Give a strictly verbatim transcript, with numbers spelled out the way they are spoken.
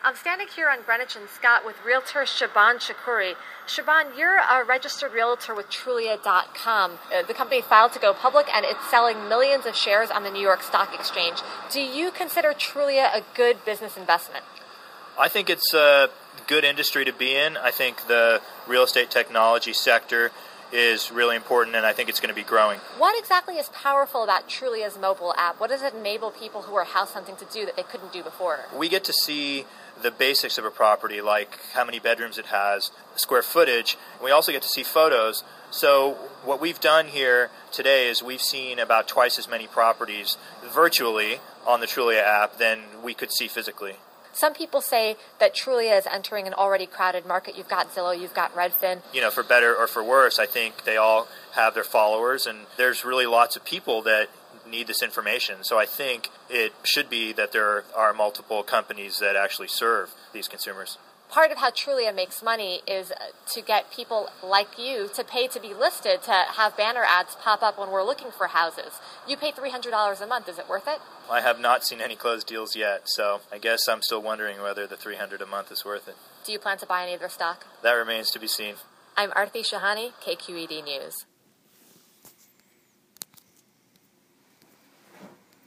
I'm standing here on Greenwich and Scott with realtor Shaban Shakuri. Shaban, you're a registered realtor with Trulia dot com. Uh, the company filed to go public and it's selling millions of shares on the New York Stock Exchange. Do you consider Trulia a good business investment? I think it's a good industry to be in. I think the real estate technology sector is really important, and I think it's going to be growing. What exactly is powerful about Trulia's mobile app? What does it enable people who are house hunting to do that they couldn't do before? We get to see the basics of a property, like how many bedrooms it has, square footage, and we also get to see photos. So what we've done here today is we've seen about twice as many properties virtually on the Trulia app than we could see physically. Some people say that Trulia is entering an already crowded market. You've got Zillow, you've got Redfin. You know, for better or for worse, I think they all have their followers, and there's really lots of people that need this information. So I think it should be that there are multiple companies that actually serve these consumers. Part of how Trulia makes money is to get people like you to pay to be listed, to have banner ads pop up when we're looking for houses. You pay three hundred dollars a month. Is it worth it? I have not seen any closed deals yet, so I guess I'm still wondering whether the three hundred dollars a month is worth it. Do you plan to buy any of their stock? That remains to be seen. I'm Arthi Shahani, K Q E D News.